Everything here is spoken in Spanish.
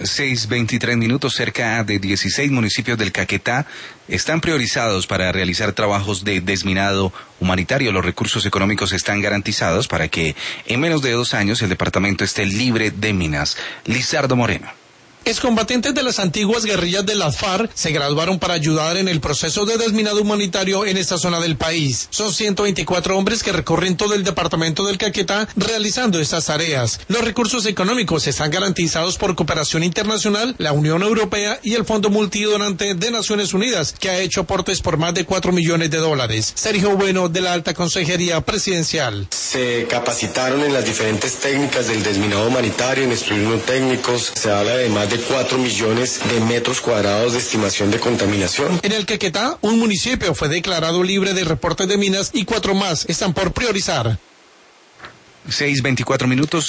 6:23, cerca de 16 municipios del Caquetá están priorizados para realizar trabajos de desminado humanitario. Los recursos económicos están garantizados para que en menos de 2 años el departamento esté libre de minas. Lizardo Moreno. Excombatientes de las antiguas guerrillas de las FARC se graduaron para ayudar en el proceso de desminado humanitario en esta zona del país. Son 124 hombres que recorren todo el departamento del Caquetá realizando estas tareas. Los recursos económicos están garantizados por Cooperación Internacional, la Unión Europea y el Fondo Multidonante de Naciones Unidas, que ha hecho aportes por más de $4 millones. Sergio Bueno, de la Alta Consejería Presidencial. Se capacitaron en las diferentes técnicas del desminado humanitario, en estudios técnicos. Se habla de más de 4 millones de metros cuadrados de estimación de contaminación. En el Caquetá, un municipio fue declarado libre de reportes de minas y 4 más están por priorizar. 6:24.